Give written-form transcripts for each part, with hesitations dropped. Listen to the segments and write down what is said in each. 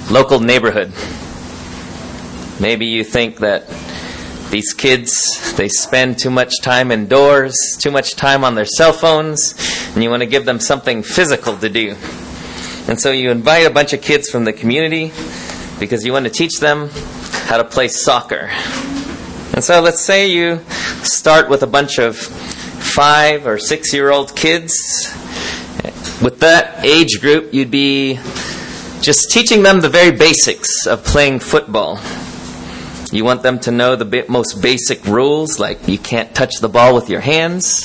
local neighborhood. Maybe you think that these kids, they spend too much time indoors, too much time on their cell phones, and you want to give them something physical to do. And so you invite a bunch of kids from the community because you want to teach them how to play soccer. And so let's say you start with a bunch of 5 or 6-year-old kids. With that age group, you'd be just teaching them the very basics of playing football. You want them to know the most basic rules, like you can't touch the ball with your hands.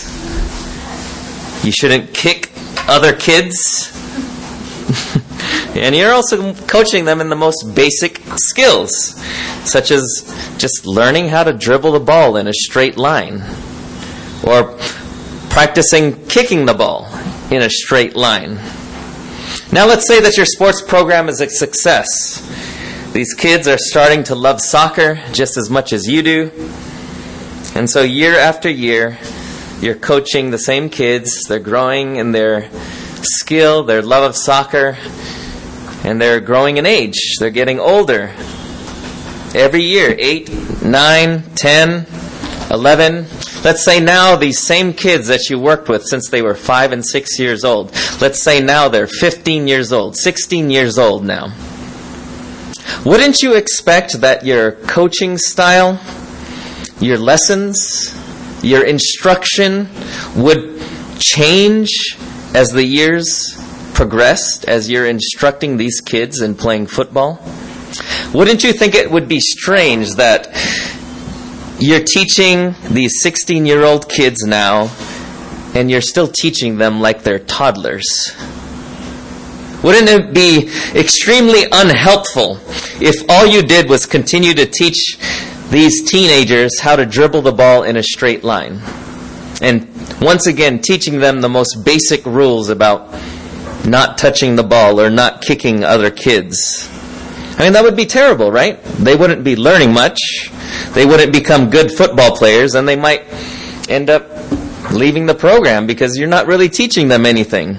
You shouldn't kick other kids. And you're also coaching them in the most basic skills, such as just learning how to dribble the ball in a straight line, or practicing kicking the ball in a straight line. Now let's say that your sports program is a success. These kids are starting to love soccer just as much as you do. And so year after year, you're coaching the same kids. They're growing in their skill, their love of soccer, and they're growing in age. They're getting older. Every year, 8, 9, 10, 11. Let's say now these same kids that you worked with since they were 5 and 6 years old, let's say now they're 15 years old, 16 years old now. Wouldn't you expect that your coaching style, your lessons, your instruction would change as the years progressed, as you're instructing these kids in playing football? Wouldn't you think it would be strange that you're teaching these 16-year-old kids now, and you're still teaching them like they're toddlers? Wouldn't it be extremely unhelpful if all you did was continue to teach these teenagers how to dribble the ball in a straight line? And once again, teaching them the most basic rules about not touching the ball or not kicking other kids. I mean, that would be terrible, right? They wouldn't be learning much. They wouldn't become good football players, and they might end up leaving the program because you're not really teaching them anything.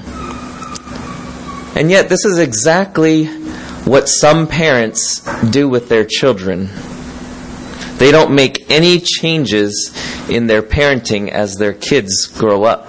And yet, this is exactly what some parents do with their children. They don't make any changes in their parenting as their kids grow up.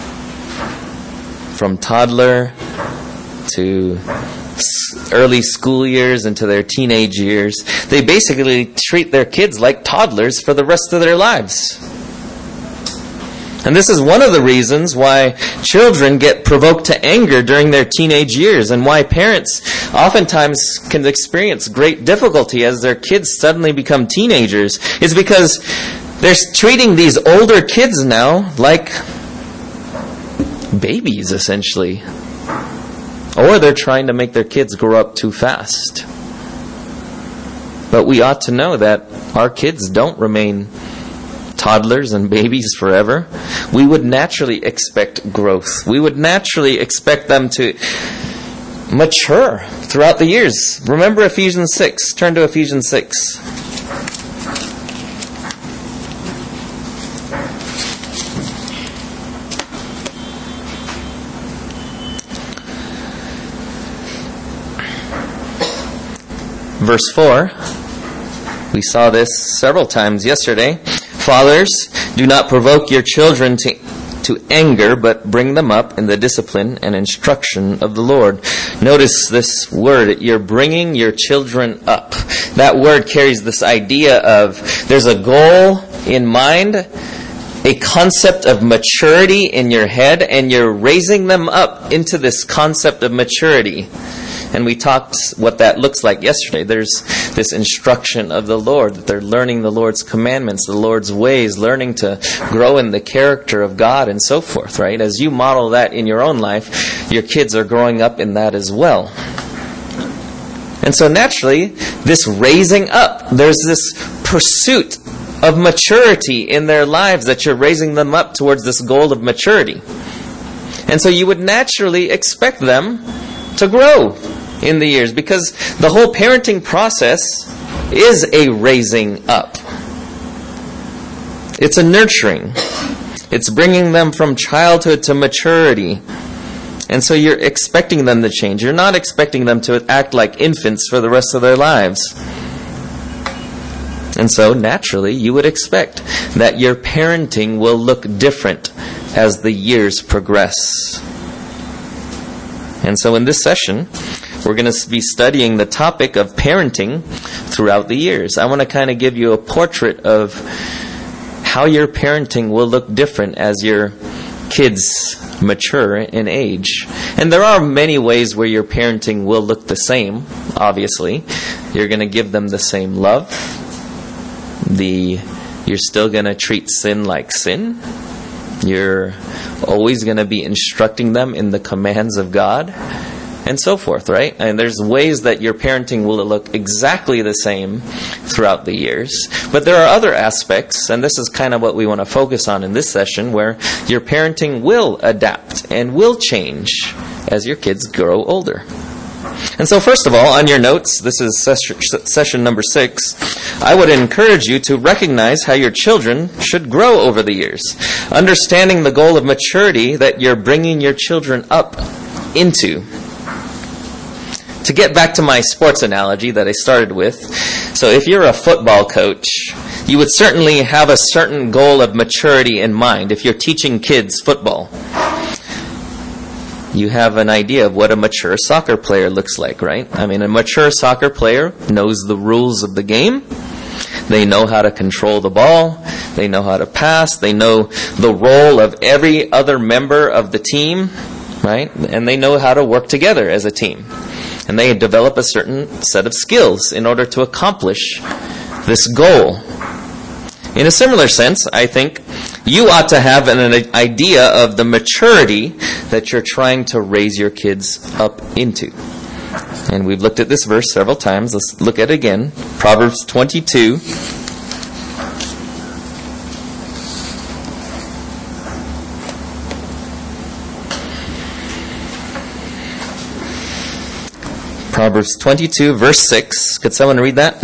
From toddler to early school years into their teenage years, they basically treat their kids like toddlers for the rest of their lives. And this is one of the reasons why children get provoked to anger during their teenage years, and why parents oftentimes can experience great difficulty as their kids suddenly become teenagers, is because they're treating these older kids now like babies, essentially. Or they're trying to make their kids grow up too fast. But we ought to know that our kids don't remain toddlers and babies forever. We would naturally expect growth. We would naturally expect them to mature throughout the years. Remember Ephesians 6. Turn to Ephesians 6. Verse 4. We saw this several times yesterday. Fathers, do not provoke your children to anger, but bring them up in the discipline and instruction of the Lord. Notice this word, you're bringing your children up. That word carries this idea of there's a goal in mind, a concept of maturity in your head, and you're raising them up into this concept of maturity. And we talked what that looks like yesterday. There's this instruction of the Lord, that they're learning the Lord's commandments, the Lord's ways, learning to grow in the character of God and so forth, right? As you model that in your own life, your kids are growing up in that as well. And so naturally, this raising up, there's this pursuit of maturity in their lives, that you're raising them up towards this goal of maturity. And so you would naturally expect them to grow in the years, because the whole parenting process is a raising up. It's a nurturing. It's bringing them from childhood to maturity. And so you're expecting them to change. You're not expecting them to act like infants for the rest of their lives. And so naturally, you would expect that your parenting will look different as the years progress. And so in this session, we're going to be studying the topic of parenting throughout the years. I want to kind of give you a portrait of how your parenting will look different as your kids mature in age. And there are many ways where your parenting will look the same, obviously. You're going to give them the same love. You're still going to treat sin like sin. You're always going to be instructing them in the commands of God, and so forth, right? And there's ways that your parenting will look exactly the same throughout the years. But there are other aspects, and this is kind of what we want to focus on in this session, where your parenting will adapt and will change as your kids grow older. And so first of all, on your notes, this is session number 6, I would encourage you to recognize how your children should grow over the years, understanding the goal of maturity that you're bringing your children up into. To get back to my sports analogy that I started with, so if you're a football coach, you would certainly have a certain goal of maturity in mind if you're teaching kids football. You have an idea of what a mature soccer player looks like, right? I mean, a mature soccer player knows the rules of the game. They know how to control the ball. They know how to pass. They know the role of every other member of the team, right? And they know how to work together as a team. And they develop a certain set of skills in order to accomplish this goal. In a similar sense, I think you ought to have an idea of the maturity that you're trying to raise your kids up into. And we've looked at this verse several times. Let's look at it again. Proverbs 22. Proverbs 22, verse 6. Could someone read that?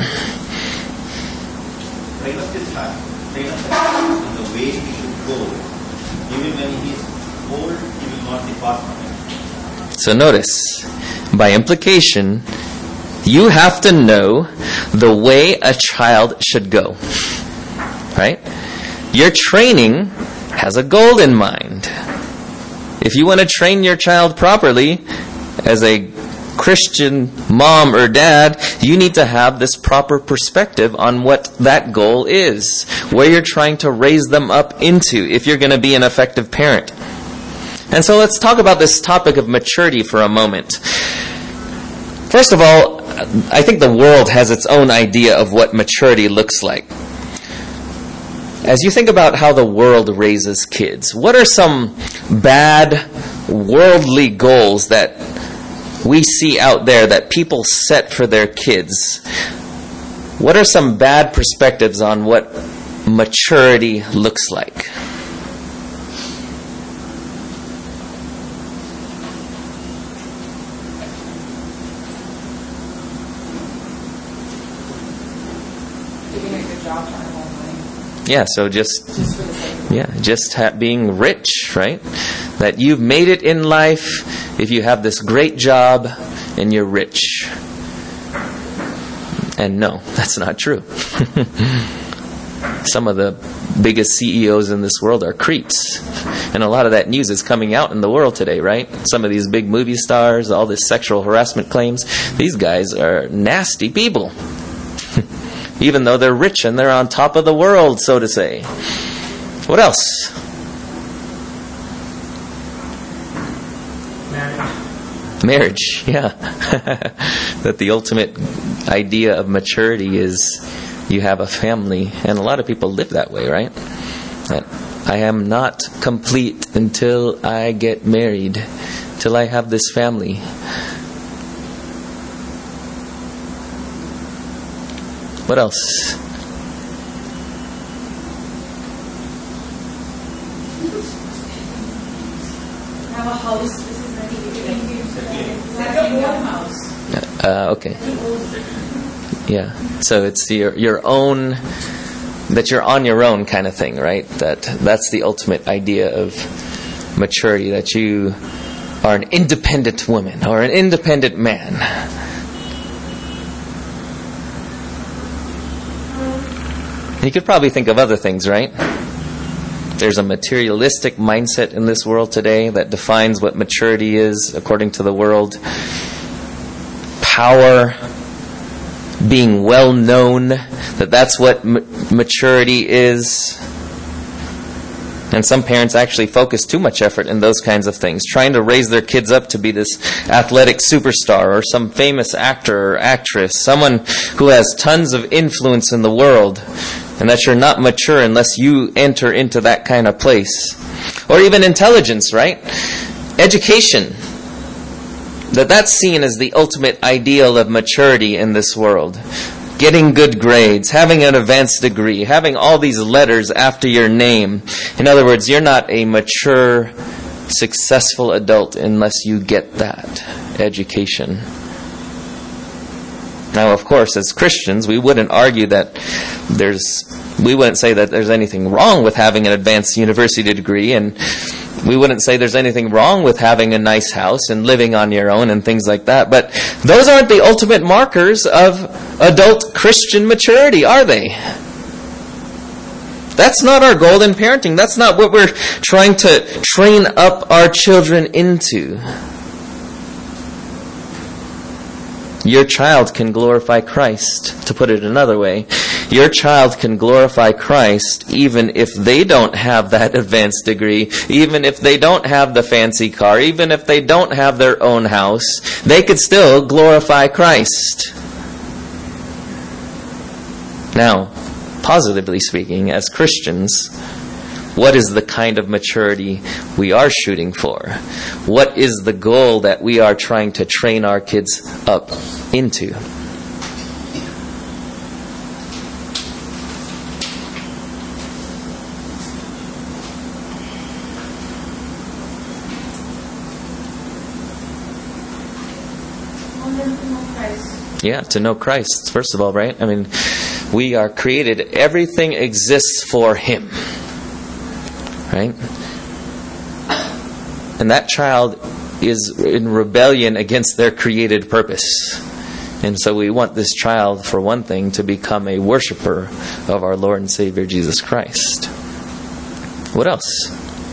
So notice, by implication, you have to know the way a child should go. Right? Your training has a goal in mind. If you want to train your child properly, as a Christian mom or dad, you need to have this proper perspective on what that goal is, where you're trying to raise them up into if you're going to be an effective parent. And so let's talk about this topic of maturity for a moment. First of all, I think the world has its own idea of what maturity looks like. As you think about how the world raises kids, what are some bad worldly goals that we see out there that people set for their kids? What are some bad perspectives on what maturity looks like? Yeah, so just being rich, right? That you've made it in life if you have this great job and you're rich. And no, that's not true. Some of the biggest CEOs in this world are creeps. And a lot of that news is coming out in the world today, right? Some of these big movie stars, all this sexual harassment claims, these guys are nasty people. Even though they're rich and they're on top of the world, so to say. What else? Marriage, yeah. That the ultimate idea of maturity is you have a family. And a lot of people live that way, right? That I am not complete until I get married, till I have this family. What else? Have a house. Okay. Yeah. So it's your own, that you're on your own kind of thing, right? That's the ultimate idea of maturity, that you or an independent woman or an independent man. You could probably think of other things, right? There's a materialistic mindset in this world today that defines what maturity is according to the world. Power, being well known, that's what maturity is. And some parents actually focus too much effort in those kinds of things, trying to raise their kids up to be this athletic superstar or some famous actor or actress, someone who has tons of influence in the world, and that you're not mature unless you enter into that kind of place. Or even intelligence, right? Education. That's seen as the ultimate ideal of maturity in this world. Getting good grades, having an advanced degree, having all these letters after your name. In other words, you're not a mature, successful adult unless you get that education. Now, of course, as Christians, we wouldn't argue that we wouldn't say that there's anything wrong with having an advanced university degree, and we wouldn't say there's anything wrong with having a nice house and living on your own and things like that. But those aren't the ultimate markers of adult Christian maturity, are they? That's not our goal in parenting. That's not what we're trying to train up our children into. Your child can glorify Christ, to put it another way. Your child can glorify Christ even if they don't have that advanced degree, even if they don't have the fancy car, even if they don't have their own house. They could still glorify Christ. Now, positively speaking, as Christians, what is the kind of maturity we are shooting for? What is the goal that we are trying to train our kids up into? Yeah, to know Christ, first of all, right? I mean, we are created, everything exists for Him. Right? And that child is in rebellion against their created purpose. And so we want this child, for one thing, to become a worshiper of our Lord and Savior Jesus Christ. What else?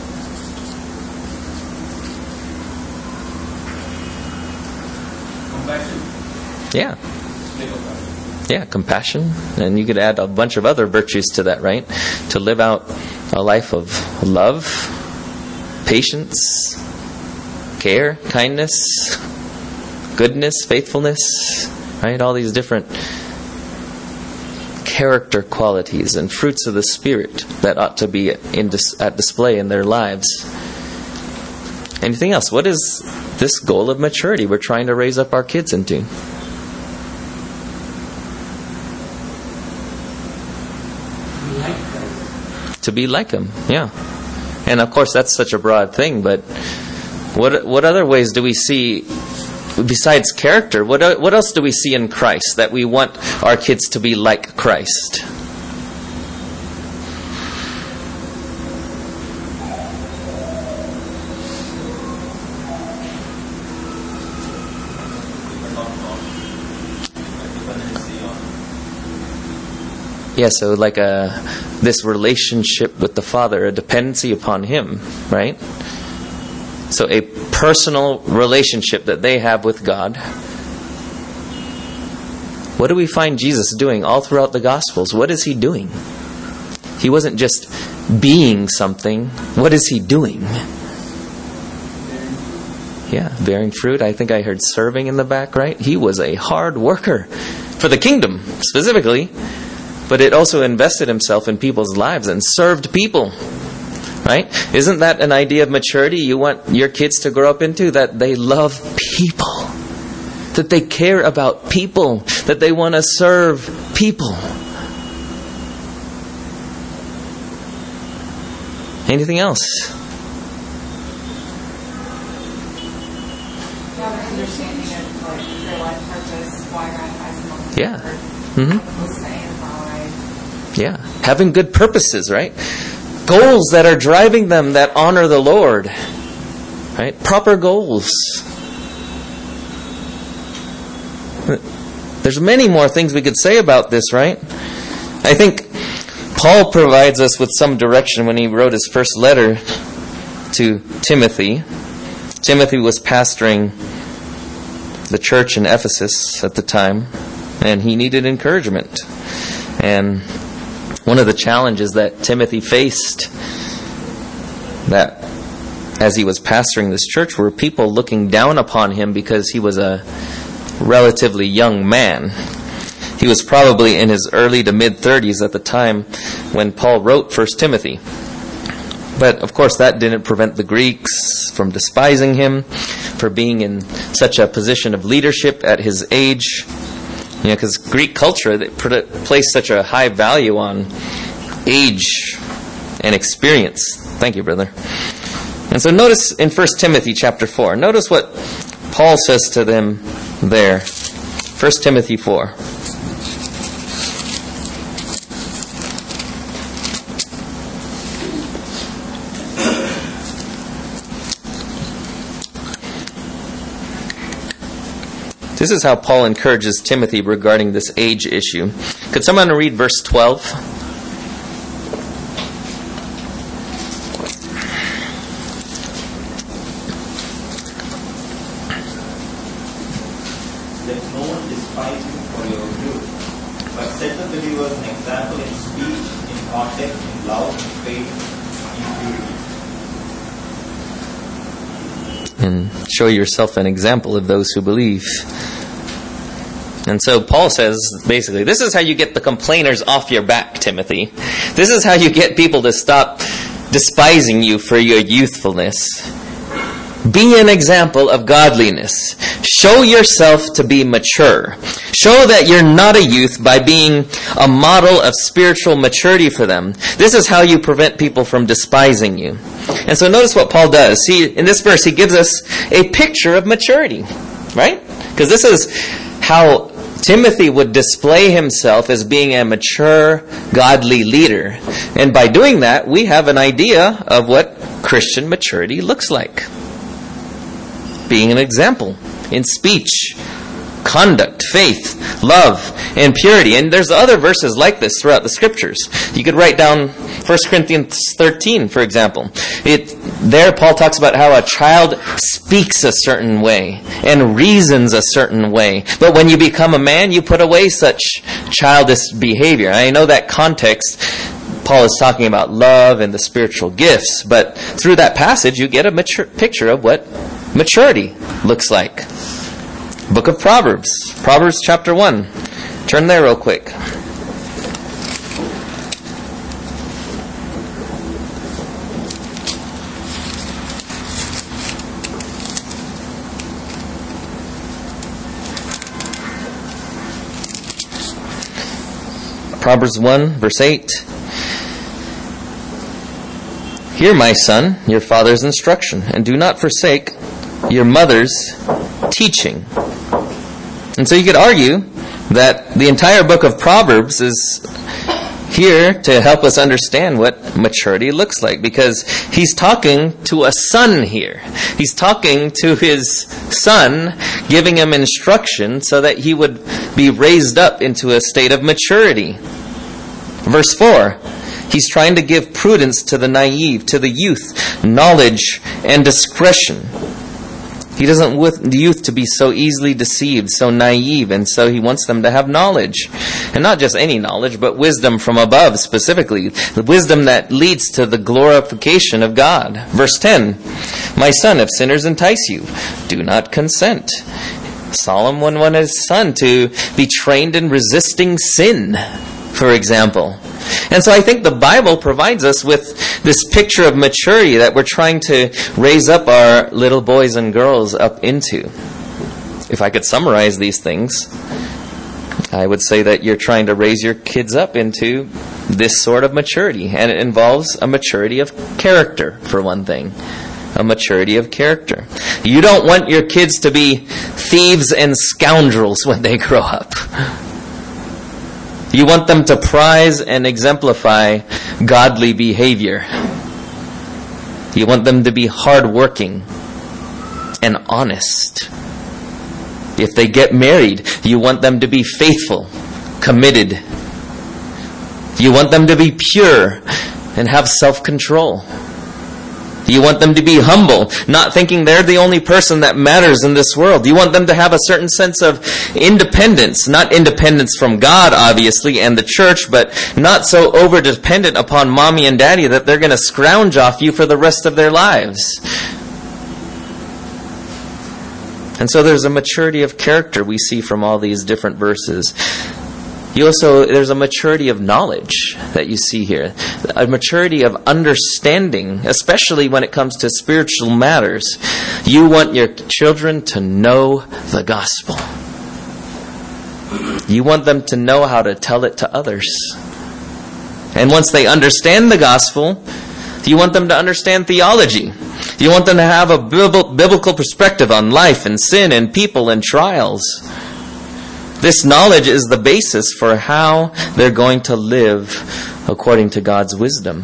Compassion. Yeah. Yeah, compassion. And you could add a bunch of other virtues to that, right? To live out a life of love, patience, care, kindness, goodness, faithfulness, right? All these different character qualities and fruits of the Spirit that ought to be at display in their lives. Anything else? What is this goal of maturity we're trying to raise up our kids into? To be like Him, yeah. And of course that's such a broad thing, but what other ways do we see, besides character, what else do we see in Christ that we want our kids to be like Christ? Yeah, so like this relationship with the Father, a dependency upon Him, right? So a personal relationship that they have with God. What do we find Jesus doing all throughout the Gospels? What is He doing? He wasn't just being something. What is He doing? Yeah, bearing fruit. I think I heard serving in the back, right? He was a hard worker for the kingdom, specifically. But it also invested Himself in people's lives and served people. Right? Isn't that an idea of maturity you want your kids to grow up into? That they love people. That they care about people. That they want to serve people. Anything else? You have an understanding of like your life purpose, why God has them on the Yeah. Mm-hmm. Yeah. Having good purposes, right? Goals that are driving them that honor the Lord. right? Proper goals. There's many more things we could say about this, right? I think Paul provides us with some direction when he wrote his first letter to Timothy. Timothy was pastoring the church in Ephesus at the time, and he needed encouragement. And one of the challenges that Timothy faced that as he was pastoring this church were people looking down upon him because he was a relatively young man. He was probably in his early to mid-30s at the time when Paul wrote 1 Timothy. But of course that didn't prevent the Greeks from despising him for being in such a position of leadership at his age. You know, because Greek culture, they placed such a high value on age and experience. Thank you, brother. And so notice in 1 Timothy chapter 4, notice what Paul says to them there. 1 Timothy 4. This is how Paul encourages Timothy regarding this age issue. Could someone read verse 12? Let no one despise you for your youth, but set the believers an example in speech, in conduct, in love, in faith, in purity. And show yourself an example of those who believe. And so Paul says, basically, this is how you get the complainers off your back, Timothy. This is how you get people to stop despising you for your youthfulness. Be an example of godliness. Show yourself to be mature. Show that you're not a youth by being a model of spiritual maturity for them. This is how you prevent people from despising you. And so notice what Paul does. See, in this verse, he gives us a picture of maturity, right? Because this is how Timothy would display himself as being a mature, godly leader. And by doing that, we have an idea of what Christian maturity looks like. Being an example in speech, conduct, faith, love, and purity. And there's other verses like this throughout the scriptures. You could write down 1 Corinthians 13, for example. There Paul talks about how a child speaks a certain way and reasons a certain way. But when you become a man, you put away such childish behavior. I know that context, Paul is talking about love and the spiritual gifts. But through that passage, you get a picture of what maturity looks like. Book of Proverbs. Proverbs chapter 1. Turn there real quick. Proverbs 1, verse 8. Hear, my son, your father's instruction, and do not forsake your mother's teaching. And so you could argue that the entire book of Proverbs is here to help us understand what maturity looks like, because he's talking to a son here. He's talking to his son, giving him instruction so that he would be raised up into a state of maturity. Verse 4, he's trying to give prudence to the naive, to the youth, knowledge and discretion. He doesn't want the youth to be so easily deceived, so naive, and so he wants them to have knowledge. And not just any knowledge, but wisdom from above specifically. The wisdom that leads to the glorification of God. Verse 10, my son, if sinners entice you, do not consent. Solomon wanted his son to be trained in resisting sin, for example. And so I think the Bible provides us with this picture of maturity that we're trying to raise up our little boys and girls up into. If I could summarize these things, I would say that you're trying to raise your kids up into this sort of maturity. And it involves a maturity of character, for one thing. A maturity of character. You don't want your kids to be thieves and scoundrels when they grow up. You want them to prize and exemplify godly behavior. You want them to be hardworking, and honest. If they get married, you want them to be faithful, committed. You want them to be pure and have self-control. You want them to be humble, not thinking they're the only person that matters in this world. You want them to have a certain sense of independence, not independence from God, obviously, and the church, but not so over-dependent upon mommy and daddy that they're going to scrounge off you for the rest of their lives. And so there's a maturity of character we see from all these different verses. There's a maturity of knowledge that you see here. A maturity of understanding, especially when it comes to spiritual matters. You want your children to know the gospel. You want them to know how to tell it to others. And once they understand the gospel, you want them to understand theology. You want them to have a biblical perspective on life and sin and people and trials. This knowledge is the basis for how they're going to live according to God's wisdom.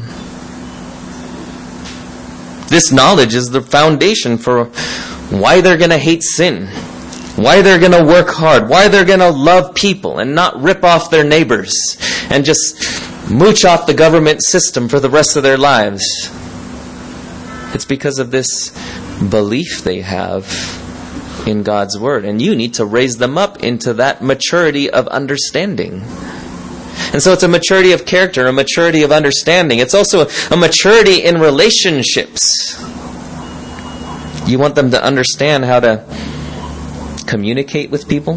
This knowledge is the foundation for why they're going to hate sin, why they're going to work hard, why they're going to love people and not rip off their neighbors and just mooch off the government system for the rest of their lives. It's because of this belief they have in God's Word. And you need to raise them up into that maturity of understanding. And so it's a maturity of character, a maturity of understanding. It's also a maturity in relationships. You want them to understand how to communicate with people,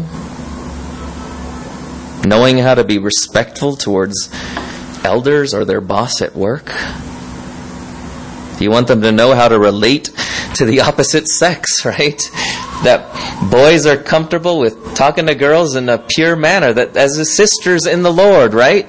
knowing how to be respectful towards elders or their boss at work. You want them to know how to relate to the opposite sex, right? That boys are comfortable with talking to girls in a pure manner, that as the sisters in the Lord, right?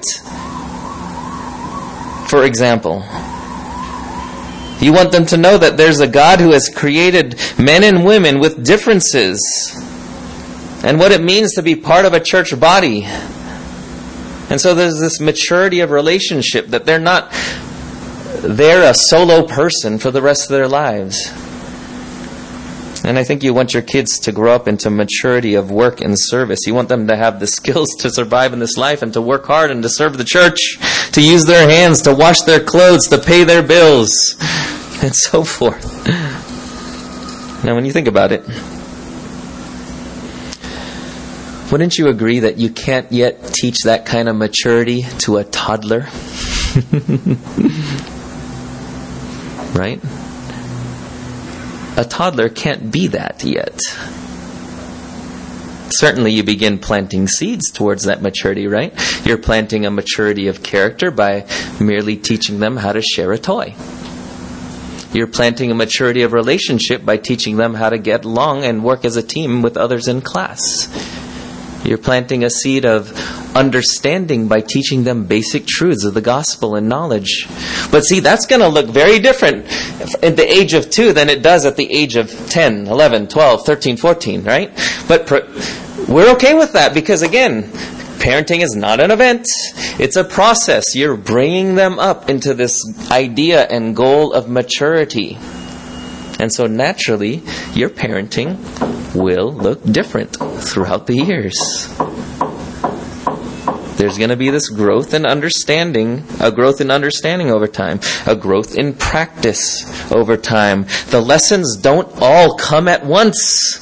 For example, you want them to know that there's a God who has created men and women with differences and what it means to be part of a church body. And so there's this maturity of relationship, that they're a solo person for the rest of their lives. And I think you want your kids to grow up into maturity of work and service. You want them to have the skills to survive in this life and to work hard and to serve the church, to use their hands, to wash their clothes, to pay their bills, and so forth. Now, when you think about it, wouldn't you agree that you can't yet teach that kind of maturity to a toddler? Right? A toddler can't be that yet. Certainly you begin planting seeds towards that maturity, right? You're planting a maturity of character by merely teaching them how to share a toy. You're planting a maturity of relationship by teaching them how to get along and work as a team with others in class. You're planting a seed of understanding by teaching them basic truths of the gospel and knowledge. But see, that's going to look very different at the age of 2 than it does at the age of 10, 11, 12, 13, 14, right? But we're okay with that because, again, parenting is not an event. It's a process. You're bringing them up into this idea and goal of maturity. And so naturally, your parenting will look different throughout the years. There's going to be this growth in understanding, a growth in understanding over time, a growth in practice over time. The lessons don't all come at once.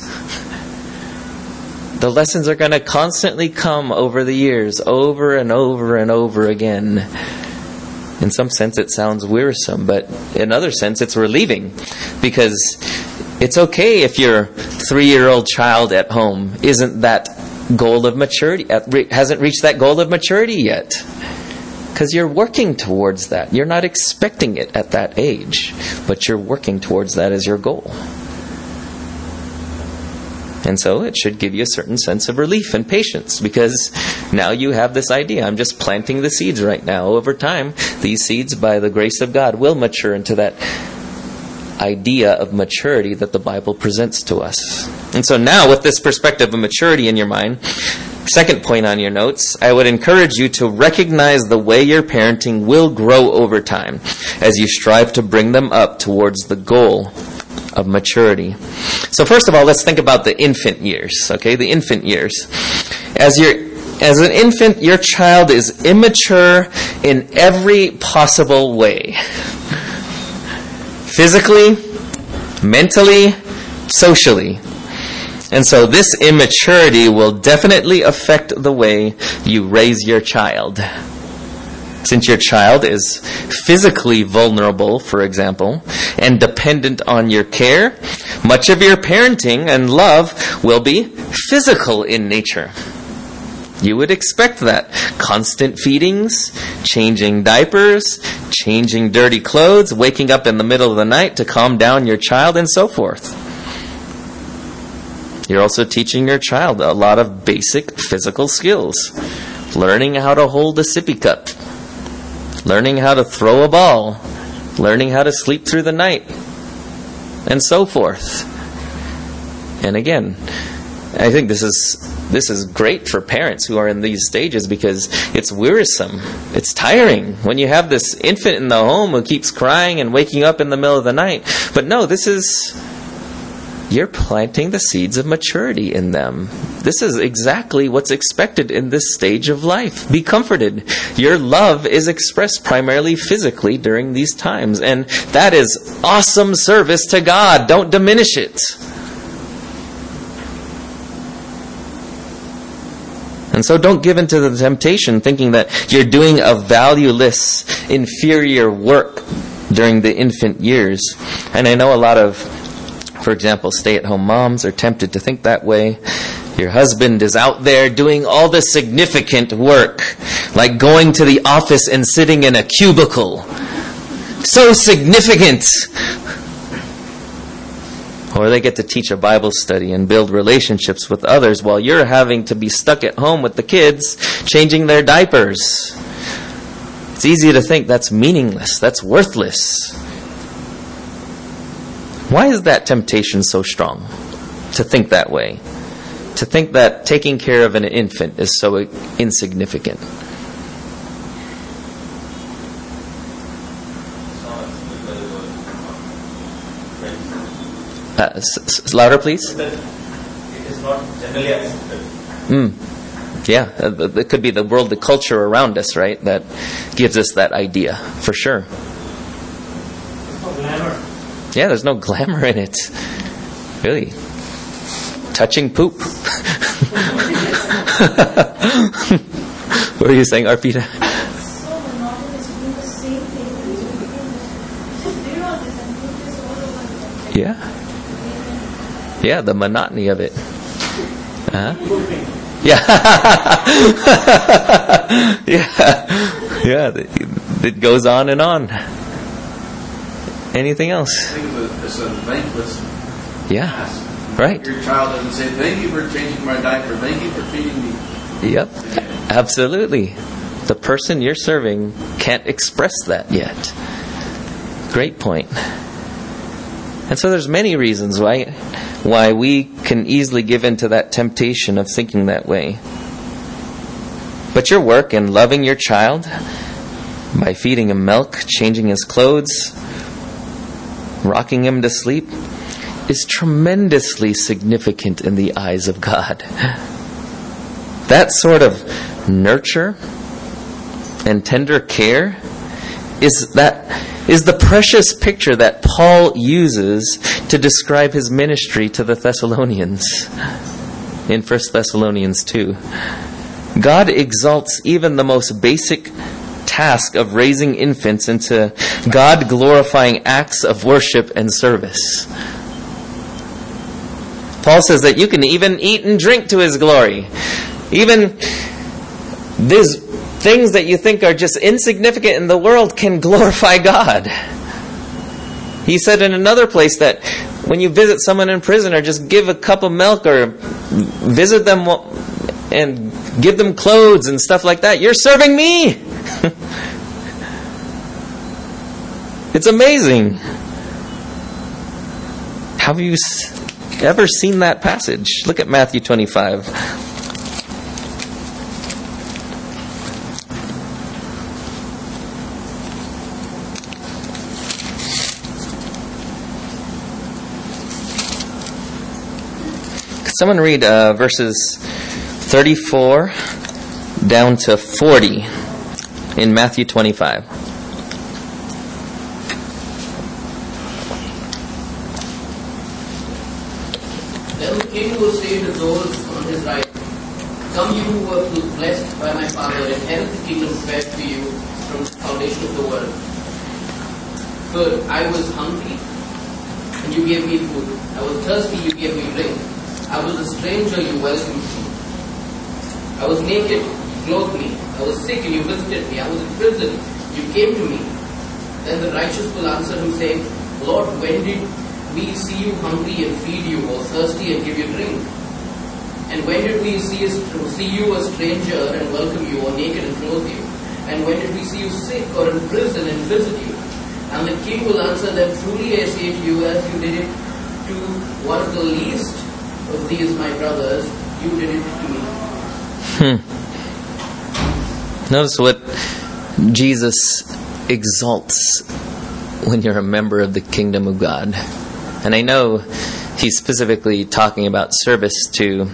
The lessons are going to constantly come over the years, over and over and over again. In some sense, it sounds wearisome, but in other sense, it's relieving. Because it's okay if your 3-year-old child at home isn't that goal of maturity, hasn't reached that goal of maturity yet. Because you're working towards that. You're not expecting it at that age, but you're working towards that as your goal. And so it should give you a certain sense of relief and patience, because now you have this idea. I'm just planting the seeds right now. Over time, these seeds, by the grace of God, will mature into that idea of maturity that the Bible presents to us. And so now, with this perspective of maturity in your mind, second point on your notes, I would encourage you to recognize the way your parenting will grow over time as you strive to bring them up towards the goal of maturity. So first of all, let's think about the infant years, okay? The infant years. As an infant, your child is immature in every possible way. Physically, mentally, socially. And so this immaturity will definitely affect the way you raise your child. Since your child is physically vulnerable, for example, and dependent on your care, much of your parenting and love will be physical in nature. You would expect that. Constant feedings, changing diapers, changing dirty clothes, waking up in the middle of the night to calm down your child, and so forth. You're also teaching your child a lot of basic physical skills. Learning how to hold a sippy cup. Learning how to throw a ball. Learning how to sleep through the night. And so forth. And again, I think this is great for parents who are in these stages because it's wearisome. It's tiring when you have this infant in the home who keeps crying and waking up in the middle of the night. But no, you're planting the seeds of maturity in them. This is exactly what's expected in this stage of life. Be comforted. Your love is expressed primarily physically during these times. And that is awesome service to God. Don't diminish it. And so don't give in to the temptation thinking that you're doing a valueless, inferior work during the infant years. And I know a lot of, for example, stay-at-home moms are tempted to think that way. Your husband is out there doing all the significant work, like going to the office and sitting in a cubicle. So significant! Or they get to teach a Bible study and build relationships with others while you're having to be stuck at home with the kids, changing their diapers. It's easy to think that's meaningless, that's worthless. Why is that temptation so strong to think that way? To think that taking care of an infant is so insignificant? Louder, please. It is not generally accepted. Yeah, it could be the world, the culture around us, right? That gives us that idea, for sure. There's no glamour. Yeah, there's no glamour in it. Really. Touching poop. What are you saying, Arpita? So monotonous, doing the same thing. Do you know this? And do this all over again. Yeah. Yeah, the monotony of it. Yeah. Yeah. It goes on and on. Anything else? I think it's a thankless Yeah. task. Right. Your child doesn't say, "Thank you for changing my diaper. Thank you for feeding me." Yep. Absolutely. The person you're serving can't express that yet. Great point. And so there's many reasons why we can easily give into that temptation of thinking that way. But your work in loving your child by feeding him milk, changing his clothes, rocking him to sleep is tremendously significant in the eyes of God. That sort of nurture and tender care is the precious picture that Paul uses to describe his ministry to the Thessalonians in 1 Thessalonians 2. God exalts even the most basic task of raising infants into God-glorifying acts of worship and service. Paul says that you can even eat and drink to His glory. Even these things that you think are just insignificant in the world can glorify God. He said in another place that when you visit someone in prison or just give a cup of milk or visit them and give them clothes and stuff like that, you're serving me. It's amazing. Have you ever seen that passage? Look at Matthew 25. Someone read verses 34 down to 40 in Matthew 25. Then the king will say to those on his right, "Come, you who were blessed by my Father, inherit the kingdom prepared for you from the foundation of the world. For I was hungry, and you gave me food. I was thirsty, you gave me drink. I was a stranger, you welcomed me. I was naked, you clothed me. I was sick, and you visited me. I was in prison, you came to me." Then the righteous will answer him, saying, "Lord, when did we see you hungry and feed you, or thirsty and give you drink? And when did we see you a stranger and welcome you, or naked and clothe you? And when did we see you sick or in prison and visit you?" And the king will answer them, "Truly I say to you, as you did it to one of the least of these my brothers, you did it to me." Notice what Jesus exalts when you're a member of the kingdom of God. And I know he's specifically talking about service to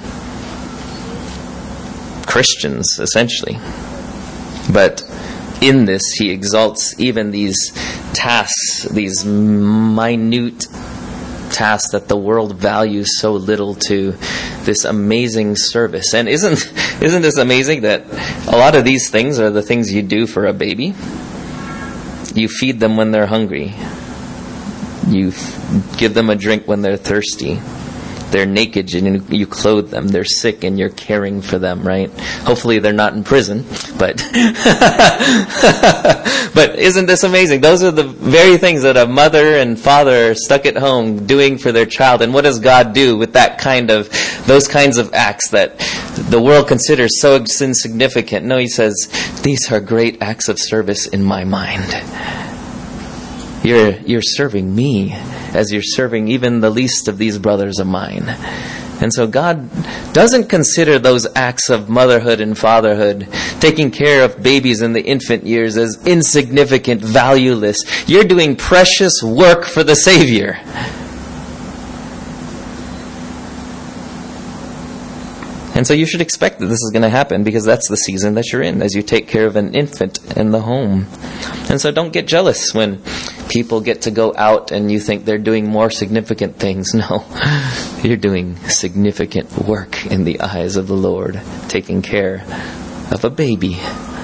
Christians, essentially. But in this, he exalts even these tasks, these minute tasks that the world values so little, to this amazing service. And isn't this amazing that a lot of these things are the things you do for a baby? You feed them when they're hungry. You give them a drink when they're thirsty. They're naked and you clothe them. They're sick and you're caring for them, right? Hopefully they're not in prison, but but isn't this amazing? Those are the very things that a mother and father are stuck at home doing for their child. And what does God do with those kinds of acts that the world considers so insignificant? No, he says, these are great acts of service in my mind. You're serving me as you're serving even the least of these brothers of mine. And so God doesn't consider those acts of motherhood and fatherhood, taking care of babies in the infant years, as insignificant, valueless. You're doing precious work for the Savior. And so you should expect that this is going to happen, because that's the season that you're in as you take care of an infant in the home. And so don't get jealous when people get to go out and you think they're doing more significant things. No, you're doing significant work in the eyes of the Lord, taking care of a baby.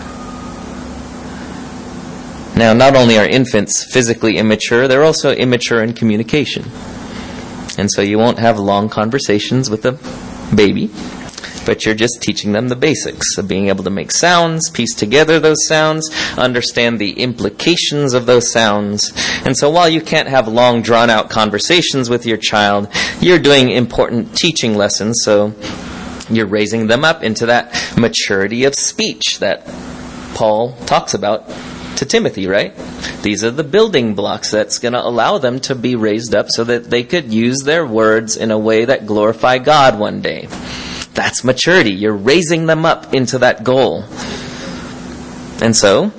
Now, not only are infants physically immature, they're also immature in communication. And so you won't have long conversations with a baby, but you're just teaching them the basics of being able to make sounds, piece together those sounds, understand the implications of those sounds. And so while you can't have long, drawn-out conversations with your child, you're doing important teaching lessons. So you're raising them up into that maturity of speech that Paul talks about to Timothy, right? These are the building blocks that's going to allow them to be raised up so that they could use their words in a way that glorify God one day. That's maturity. You're raising them up into that goal. And so,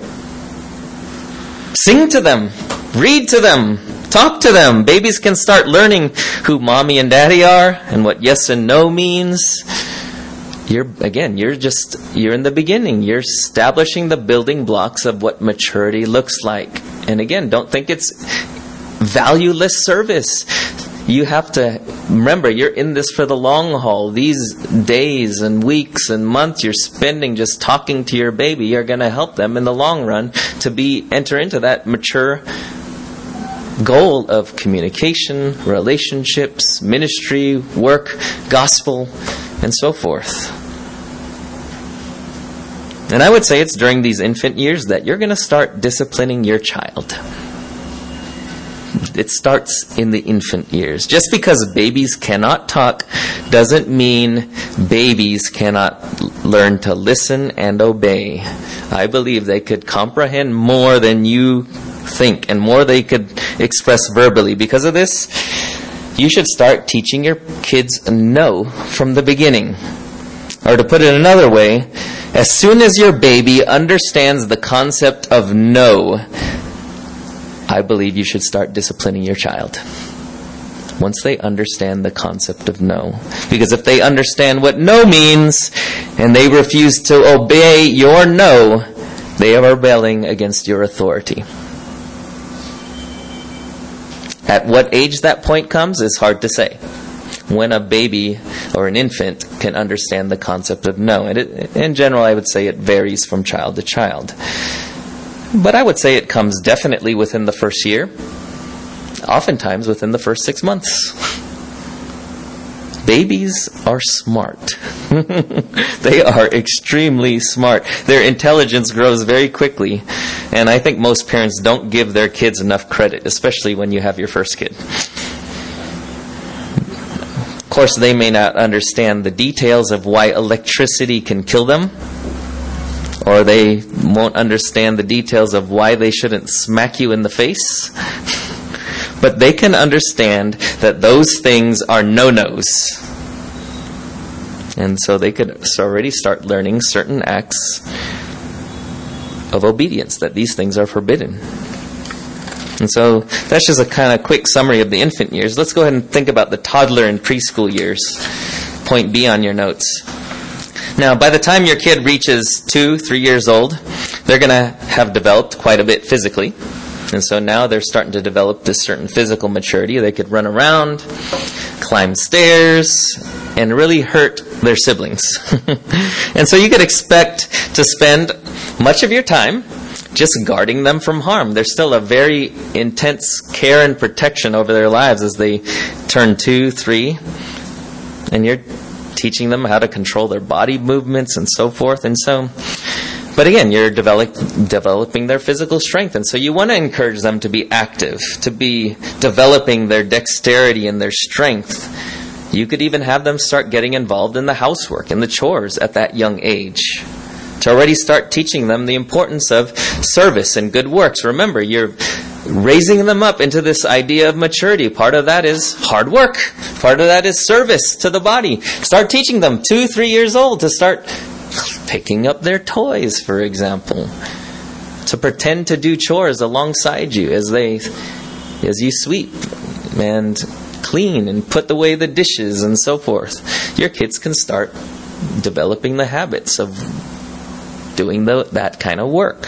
sing to them, read to them, talk to them. Babies can start learning who mommy and daddy are and what yes and no means. You're in the beginning. You're establishing the building blocks of what maturity looks like. And again, don't think it's valueless service. You have to remember, you're in this for the long haul. These days and weeks and months you're spending just talking to your baby are going to help them in the long run to enter into that mature goal of communication, relationships, ministry, work, gospel, and so forth. And I would say it's during these infant years that you're going to start disciplining your child. It starts in the infant years. Just because babies cannot talk doesn't mean babies cannot learn to listen and obey. I believe they could comprehend more than you think and more they could express verbally. Because of this, you should start teaching your kids no from the beginning. Or to put it another way, as soon as your baby understands the concept of no, I believe you should start disciplining your child. once they understand the concept of no. Because if they understand what no means, and they refuse to obey your no, they are rebelling against your authority. At what age that point comes is hard to say. When a baby or an infant can understand the concept of no. And in general, I would say it varies from child to child. But I would say it comes definitely within the first year. Oftentimes within the first 6 months. Babies are smart. They are extremely smart. Their intelligence grows very quickly. And I think most parents don't give their kids enough credit, especially when you have your first kid. Of course, they may not understand the details of why electricity can kill them. Or they won't understand the details of why they shouldn't smack you in the face. But they can understand that those things are no-nos. And so they could already start learning certain acts of obedience, that these things are forbidden. And so that's just a kind of quick summary of the infant years. Let's go ahead and think about the toddler and preschool years. Point B on your notes. Now, by the time your kid reaches 2-3 years old, they're going to have developed quite a bit physically. And so now they're starting to develop this certain physical maturity. They could run around, climb stairs, and really hurt their siblings. And so you could expect to spend much of your time just guarding them from harm. There's still a very intense care and protection over their lives as they turn 2, 3. And you're teaching them how to control their body movements and so forth. And so... But again, you're developing their physical strength. And so you want to encourage them to be active, to be developing their dexterity and their strength. You could even have them start getting involved in the housework and the chores at that young age. To already start teaching them the importance of service and good works. Remember, you're raising them up into this idea of maturity. Part of that is hard work. Part of that is service to the body. Start teaching them 2-3 years old to start picking up their toys, for example, to pretend to do chores alongside you as you sweep and clean and put away the dishes and so forth. Your kids can start developing the habits of doing that kind of work.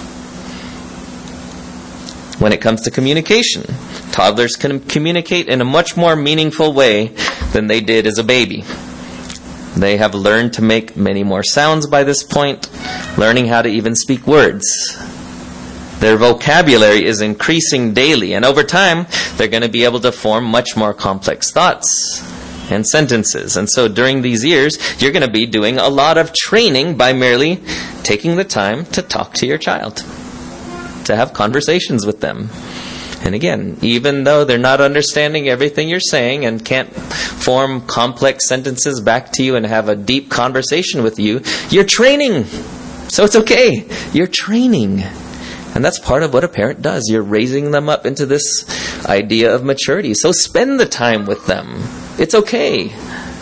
When it comes to communication, toddlers can communicate in a much more meaningful way than they did as a baby. They have learned to make many more sounds by this point, learning how to even speak words. Their vocabulary is increasing daily, and over time, they're going to be able to form much more complex thoughts and sentences. And so during these years, you're going to be doing a lot of training by merely taking the time to talk to your child, to have conversations with them. And again, even though they're not understanding everything you're saying and can't form complex sentences back to you and have a deep conversation with you, you're training. So it's okay. You're training. And that's part of what a parent does. You're raising them up into this idea of maturity. So spend the time with them. It's okay.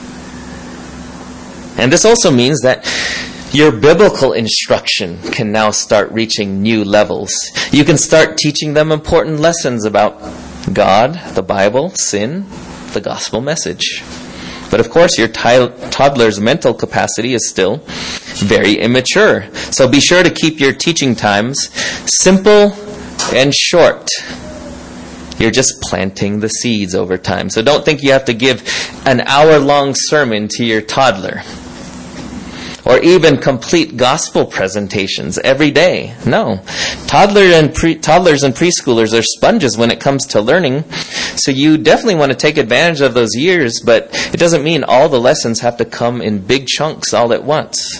And this also means that your biblical instruction can now start reaching new levels. You can start teaching them important lessons about God, the Bible, sin, the gospel message. But of course, your toddler's mental capacity is still very immature. So be sure to keep your teaching times simple and short. You're just planting the seeds over time. So don't think you have to give an hour-long sermon to your toddler, or even complete gospel presentations every day. No. Toddlers and preschoolers are sponges when it comes to learning. So you definitely want to take advantage of those years, but it doesn't mean all the lessons have to come in big chunks all at once.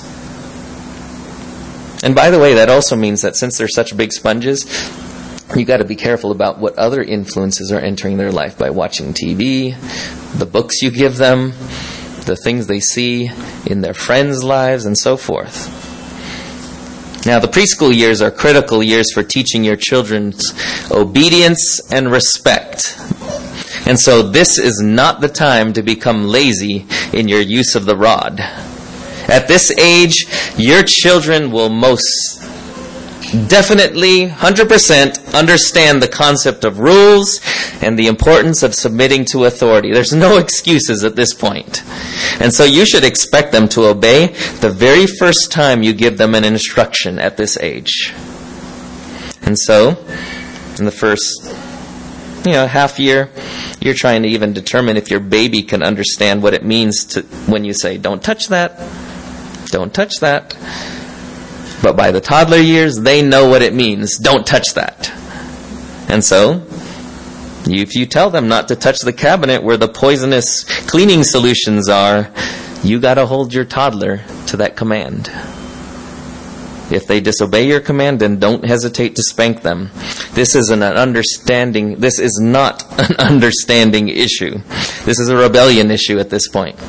And by the way, that also means that since they're such big sponges, you got to be careful about what other influences are entering their life by watching TV, the books you give them, the things they see in their friends' lives, and so forth. Now, the preschool years are critical years for teaching your children's obedience and respect. And so this is not the time to become lazy in your use of the rod. At this age, your children will most definitely 100% understand the concept of rules and the importance of submitting to authority. There's no excuses at this point. And so you should expect them to obey the very first time you give them an instruction at this age. And so, in the first half year, you're trying to even determine if your baby can understand what it means to when you say, don't touch that, don't touch that. But by the toddler years, they know what it means, don't touch that. And so, if you tell them not to touch the cabinet where the poisonous cleaning solutions are, you got to hold your toddler to that command. If they disobey your command, then don't hesitate to spank them. This is not an understanding issue. This is a rebellion issue at this point.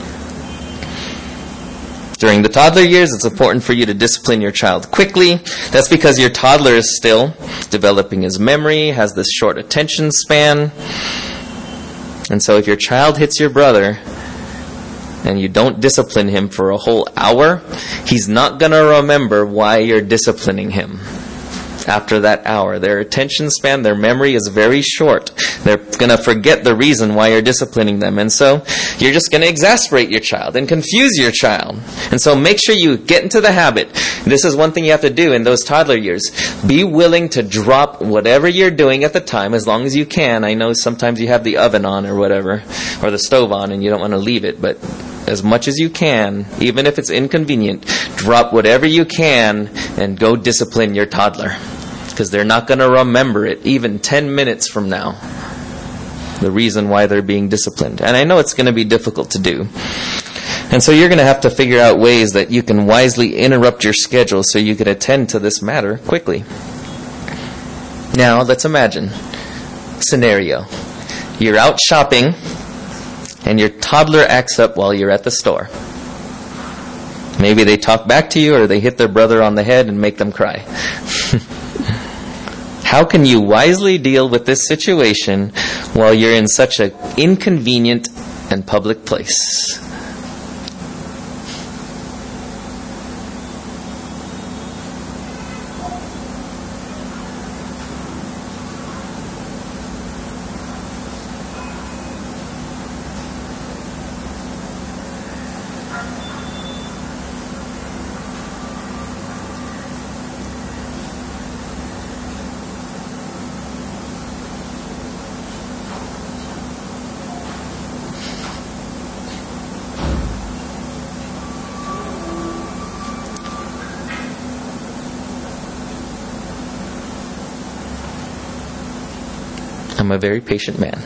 During the toddler years, it's important for you to discipline your child quickly. That's because your toddler is still developing his memory, has this short attention span. And so if your child hits your brother and you don't discipline him for a whole hour, he's not going to remember why you're disciplining him. After that hour, their attention span, their memory is very short. They're going to forget the reason why you're disciplining them. And so you're just going to exasperate your child and confuse your child. And so make sure you get into the habit. This is one thing you have to do in those toddler years. Be willing to drop whatever you're doing at the time as long as you can. I know sometimes you have the oven on or whatever, or the stove on, and you don't want to leave it, but as much as you can, even if it's inconvenient, drop whatever you can and go discipline your toddler. Because they're not going to remember it even 10 minutes from now, the reason why they're being disciplined. And I know it's going to be difficult to do. And so you're going to have to figure out ways that you can wisely interrupt your schedule so you can attend to this matter quickly. Now, let's imagine scenario. You're out shopping and your toddler acts up while you're at the store. Maybe they talk back to you or they hit their brother on the head and make them cry. How can you wisely deal with this situation while you're in such an inconvenient and public place? I'm a very patient man.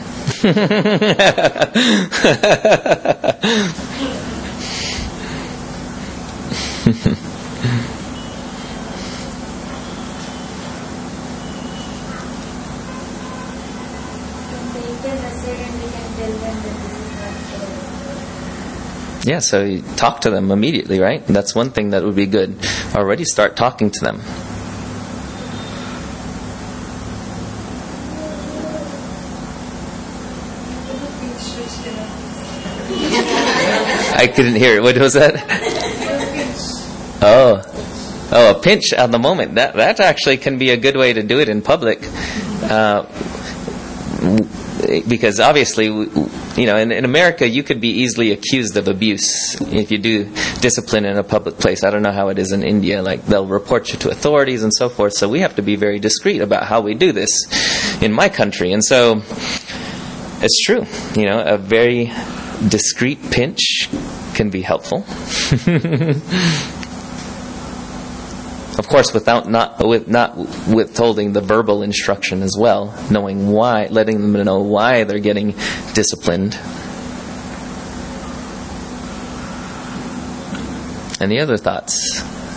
Yeah, so you talk to them immediately, right? And that's one thing that would be good. Already start talking to them. I couldn't hear it. What was that? Oh, a pinch on the moment. That actually can be a good way to do it in public. Because obviously, in America, you could be easily accused of abuse if you do discipline in a public place. I don't know how it is in India. Like, they'll report you to authorities and so forth. So we have to be very discreet about how we do this in my country. And so it's true. A very discreet pinch can be helpful. Of course, not withholding the verbal instruction as well, knowing why, letting them know why they're getting disciplined. Any other thoughts?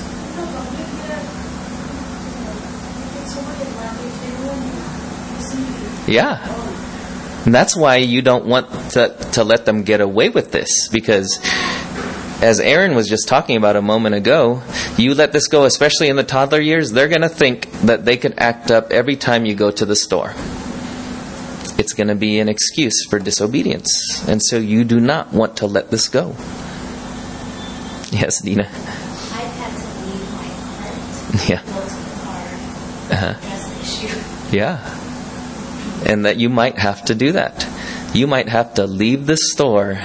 Yeah. And that's why you don't want to let them get away with this, because as Aaron was just talking about a moment ago, you let this go, especially in the toddler years, they're going to think that they can act up every time you go to the store. It's going to be an excuse for disobedience. And so you do not want to let this go. Yes, Dina? I've had to leave my apartment, Yeah. go to the car, gas issue. Yeah. And that you might have to do that. You might have to leave the store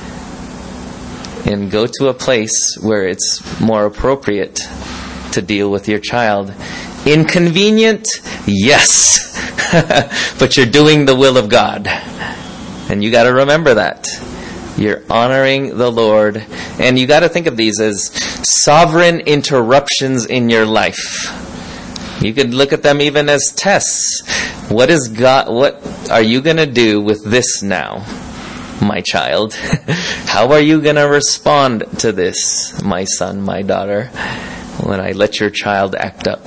and go to a place where it's more appropriate to deal with your child. Inconvenient? Yes. But you're doing the will of God. And you got to remember that. You're honoring the Lord. And you got to think of these as sovereign interruptions in your life. You could look at them even as tests. What are you going to do with this now, my child? How are you going to respond to this, my son, my daughter, when I let your child act up?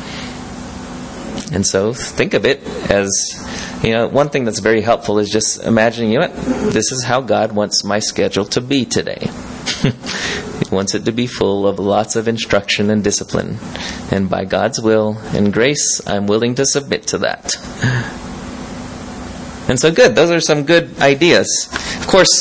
And so think of it as, one thing that's very helpful is just imagining, this is how God wants my schedule to be today. He wants it to be full of lots of instruction and discipline. And by God's will and grace, I'm willing to submit to that. And so good. Those are some good ideas. Of course,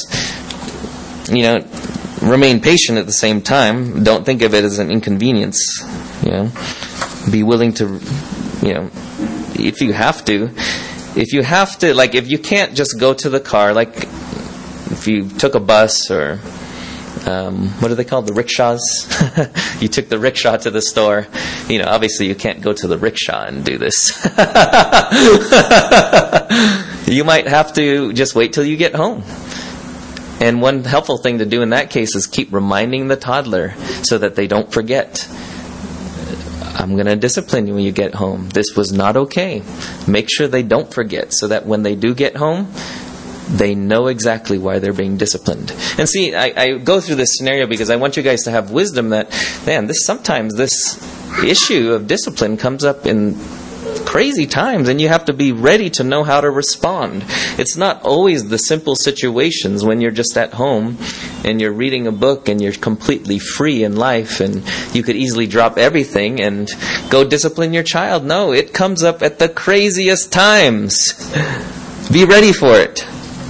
remain patient at the same time. Don't think of it as an inconvenience. Be willing to, if you have to, like if you can't just go to the car, like if you took a bus or what are they called? The rickshaws? You took the rickshaw to the store. Obviously you can't go to the rickshaw and do this. You might have to just wait till you get home. And one helpful thing to do in that case is keep reminding the toddler so that they don't forget. I'm going to discipline you when you get home. This was not okay. Make sure they don't forget so that when they do get home, they know exactly why they're being disciplined. And see, I go through this scenario because I want you guys to have wisdom that, sometimes this issue of discipline comes up in crazy times, and you have to be ready to know how to respond. It's not always the simple situations when you're just at home and you're reading a book and you're completely free in life and you could easily drop everything and go discipline your child. No, it comes up at the craziest times. Be ready for it.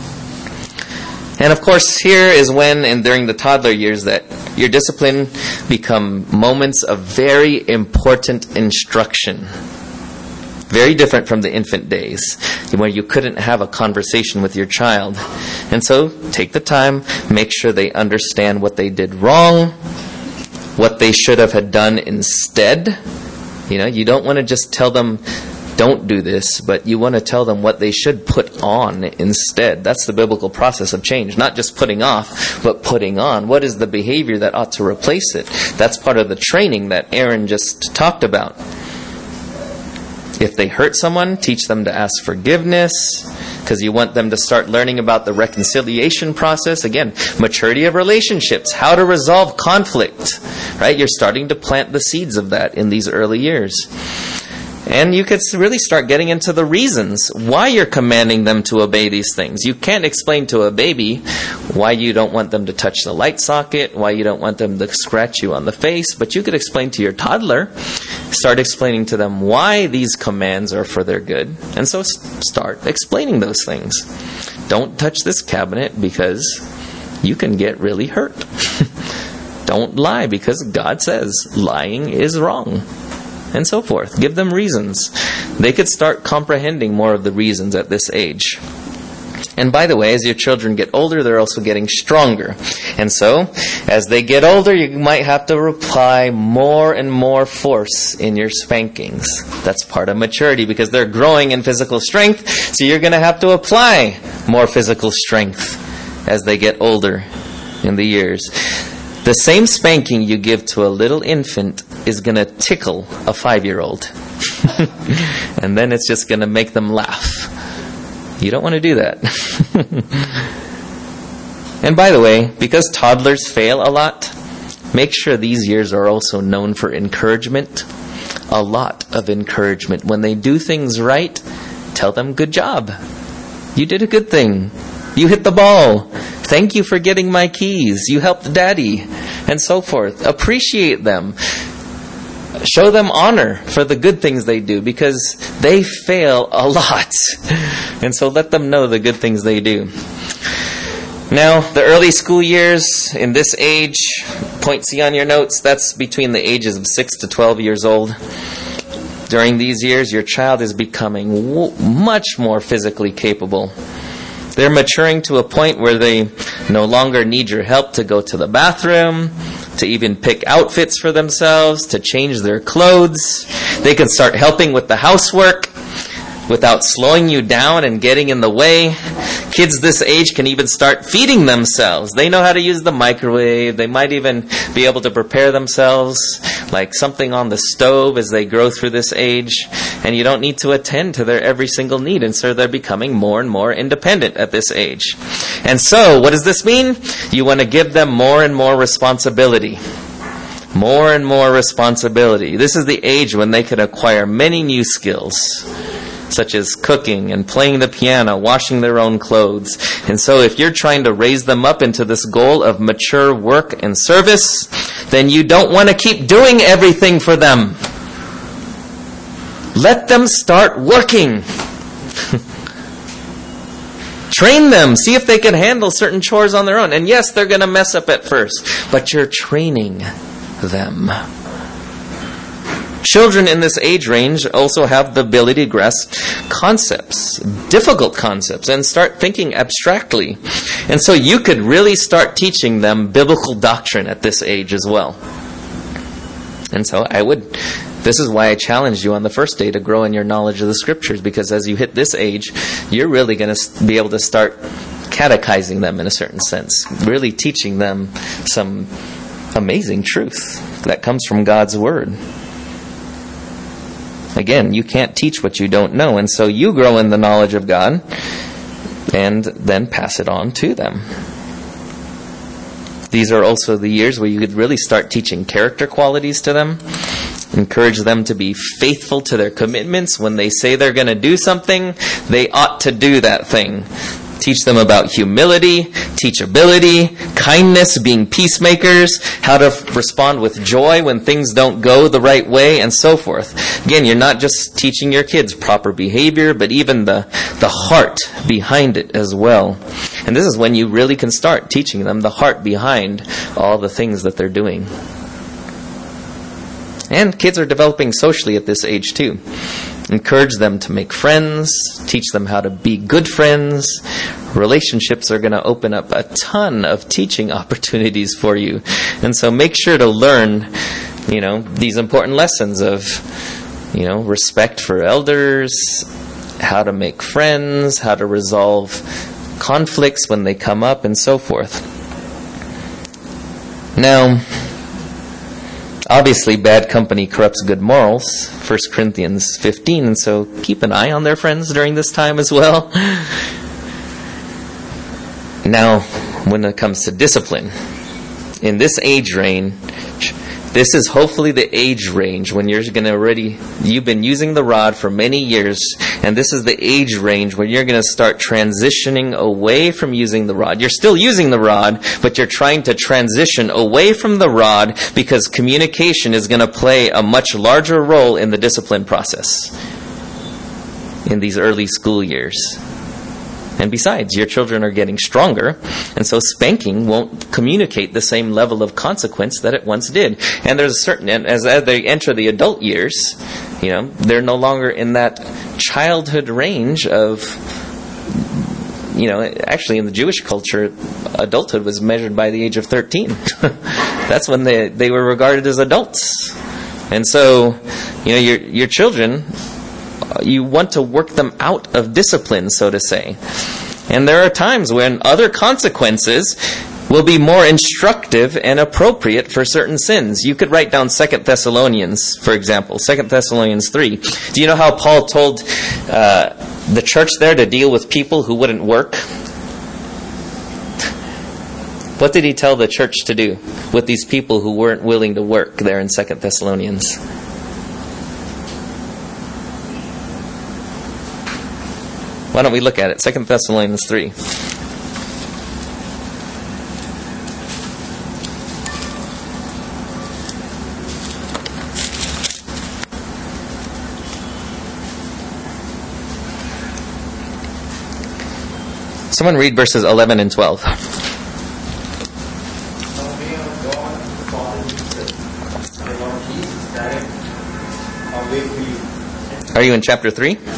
And of course, here is when, and during the toddler years, that your discipline become moments of very important instruction. Very different from the infant days, where you couldn't have a conversation with your child. And so, take the time, make sure they understand what they did wrong, what they should have had done instead. You don't want to just tell them, don't do this, but you want to tell them what they should put on instead. That's the biblical process of change. Not just putting off, but putting on. What is the behavior that ought to replace it? That's part of the training that Aaron just talked about. If they hurt someone, teach them to ask forgiveness, because you want them to start learning about the reconciliation process. Again, maturity of relationships, how to resolve conflict, right? You're starting to plant the seeds of that in these early years. And you could really start getting into the reasons why you're commanding them to obey these things. You can't explain to a baby why you don't want them to touch the light socket, why you don't want them to scratch you on the face, but you could explain to your toddler, start explaining to them why these commands are for their good. And so start explaining those things. Don't touch this cabinet because you can get really hurt. Don't lie because God says lying is wrong. And so forth. Give them reasons. They could start comprehending more of the reasons at this age. And by the way, as your children get older, they're also getting stronger. And so, as they get older, you might have to apply more and more force in your spankings. That's part of maturity because they're growing in physical strength. So you're going to have to apply more physical strength as they get older in the years. The same spanking you give to a little infant is going to tickle a 5-year-old. And then it's just going to make them laugh. You don't want to do that. And by the way, because toddlers fail a lot, make sure these years are also known for encouragement. A lot of encouragement. When they do things right, tell them, good job. You did a good thing. You hit the ball. Thank you for getting my keys. You helped Daddy. And so forth. Appreciate them. Show them honor for the good things they do because they fail a lot. And so let them know the good things they do. Now, the early school years in this age, point C on your notes, that's between the ages of 6 to 12 years old. During these years, your child is becoming much more physically capable. They're maturing to a point where they no longer need your help to go to the bathroom, to even pick outfits for themselves, to change their clothes. They can start helping with the housework without slowing you down and getting in the way. Kids this age can even start feeding themselves. They know how to use the microwave. They might even be able to prepare themselves like something on the stove as they grow through this age. And you don't need to attend to their every single need. And so they're becoming more and more independent at this age. And so, what does this mean? You want to give them more and more responsibility. More and more responsibility. This is the age when they can acquire many new skills, such as cooking and playing the piano, washing their own clothes. And so if you're trying to raise them up into this goal of mature work and service, then you don't want to keep doing everything for them. Let them start working. Train them. See if they can handle certain chores on their own. And yes, they're going to mess up at first, but you're training them. Children in this age range also have the ability to grasp concepts, difficult concepts, and start thinking abstractly. And so you could really start teaching them biblical doctrine at this age as well. And so this is why I challenged you on the first day to grow in your knowledge of the Scriptures, because as you hit this age, you're really going to be able to start catechizing them in a certain sense, really teaching them some amazing truth that comes from God's Word. Again, you can't teach what you don't know, and so you grow in the knowledge of God and then pass it on to them. These are also the years where you could really start teaching character qualities to them. Encourage them to be faithful to their commitments. When they say they're going to do something, they ought to do that thing. Teach them about humility, teachability, kindness, being peacemakers, how to respond with joy when things don't go the right way, and so forth. Again, you're not just teaching your kids proper behavior, but even the heart behind it as well. And this is when you really can start teaching them the heart behind all the things that they're doing. And kids are developing socially at this age too. Encourage them to make friends, teach them how to be good friends. Relationships are going to open up a ton of teaching opportunities for you. And so make sure to learn, these important lessons of, respect for elders, how to make friends, how to resolve conflicts when they come up, and so forth. Now, obviously, bad company corrupts good morals, 1 Corinthians 15, and so keep an eye on their friends during this time as well. Now, when it comes to discipline, in this age range, this is hopefully the age range when you've been using the rod for many years, and this is the age range when you're going to start transitioning away from using the rod. You're still using the rod, but you're trying to transition away from the rod because communication is going to play a much larger role in the discipline process in these early school years. And besides, your children are getting stronger, and so spanking won't communicate the same level of consequence that it once did. And there's a certain, as they enter the adult years, they're no longer in that childhood range of, actually in the Jewish culture, adulthood was measured by the age of 13. That's when they were regarded as adults. And so, your children, you want to work them out of discipline, so to say. And there are times when other consequences will be more instructive and appropriate for certain sins. You could write down 2 Thessalonians, for example, 2 Thessalonians 3. Do you know how Paul told the church there to deal with people who wouldn't work? What did he tell the church to do with these people who weren't willing to work there in 2 Thessalonians? Why don't we look at it? 2 Thessalonians 3. Someone read verses 11 and 12. Now may our God, the Father Jesus, the Lord Jesus, direct our way for you. Are you in chapter 3? For